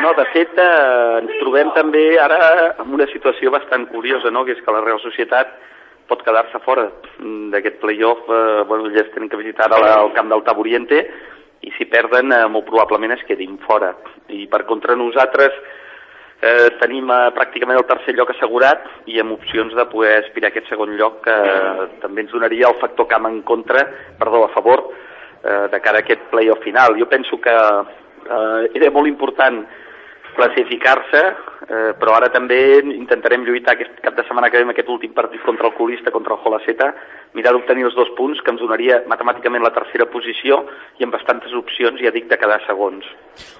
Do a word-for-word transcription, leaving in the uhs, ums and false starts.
No, de fet, eh, ens trobem també ara en una situació bastant curiosa, no?, que és que la Real Societat pot quedar-se fora d'aquest play-off. Eh, bueno, ja es tenen que visitar ara al camp del Taburiente, i si perden, eh, molt probablement es quedin fora. I per contra nosaltres eh, tenim eh, pràcticament el tercer lloc assegurat i amb opcions de poder aspirar a aquest segon lloc, que eh, també ens donaria el factor camp en contra, perdó, a favor, eh, de cara a aquest play-off final. Jo penso que eh, era molt important classificar-se, eh, però ara també intentarem lluitar aquest cap de setmana que ve amb aquest últim partit contra el colista, contra el Jolaceta, mirar d'obtenir els dos punts, que ens donaria matemàticament la tercera posició i amb bastantes opcions, ja dic, de quedar segons.